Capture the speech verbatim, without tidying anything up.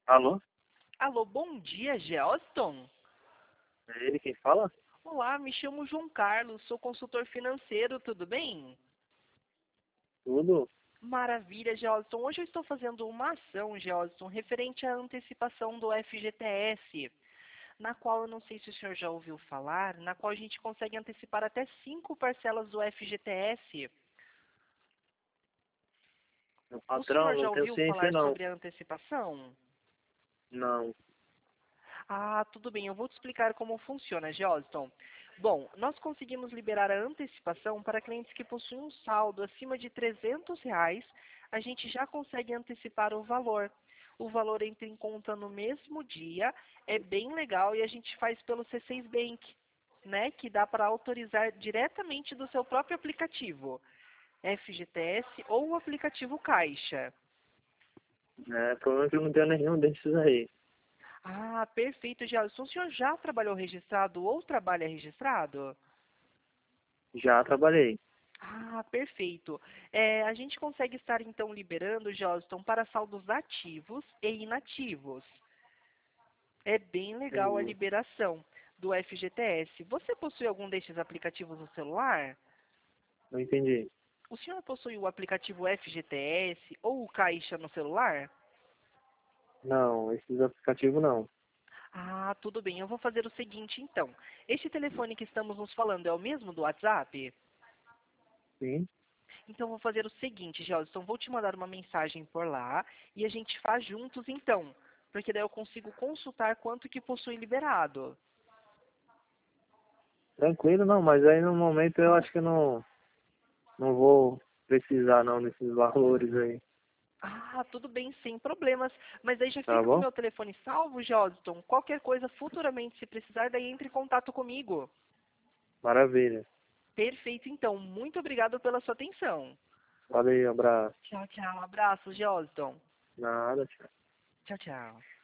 Alô? Alô, bom dia, Gelston. É ele quem fala? Olá, me chamo João Carlos, sou consultor financeiro, tudo bem? Tudo? Maravilha, Gelston. Hoje eu estou fazendo uma ação, Gelston, referente à antecipação do F G T S, na qual eu não sei se o senhor já ouviu falar, na qual a gente consegue antecipar até cinco parcelas do F G T S. Meu O patrão, senhor não já tenho ouviu ciência falar não. sobre a antecipação? Não. Ah, tudo bem, eu vou te explicar como funciona, Geoston. Bom, nós conseguimos liberar a antecipação para clientes que possuem um saldo acima de trezentos reais, a gente já consegue antecipar o valor. O valor entra em conta no mesmo dia, é bem legal e a gente faz pelo C seis Bank, né, que dá para autorizar diretamente do seu próprio aplicativo, F G T S ou o aplicativo Caixa. É, problema é que eu não tenho nenhum desses aí. Ah, perfeito, Gelson. O senhor já trabalhou registrado ou trabalha registrado? Já trabalhei. Ah, perfeito. É, a gente consegue estar então liberando, Gelson, para saldos ativos e inativos. É bem legal a Entendi. liberação do F G T S. Você possui algum destes aplicativos no celular? Não entendi. O senhor possui o aplicativo F G T S ou o Caixa no celular? Não, esses aplicativos não. Ah, tudo bem. Eu vou fazer o seguinte então. Este telefone que estamos nos falando é o mesmo do WhatsApp? Sim? Então, vou fazer o seguinte, Gelson, vou te mandar uma mensagem por lá e a gente faz juntos, então. Porque daí eu consigo consultar quanto que possui liberado. Tranquilo, não, mas aí no momento eu acho que não, não vou precisar não desses valores aí. Ah, tudo bem, sem problemas. Mas aí já Tá fica com o bom? meu telefone salvo, Gelson. Qualquer coisa, futuramente, se precisar, daí entre em contato comigo. Maravilha. Perfeito, então. Muito obrigado pela sua atenção. Valeu, abraço. Tchau, tchau. Abraço, Gelson. Nada, tchau. Tchau, tchau.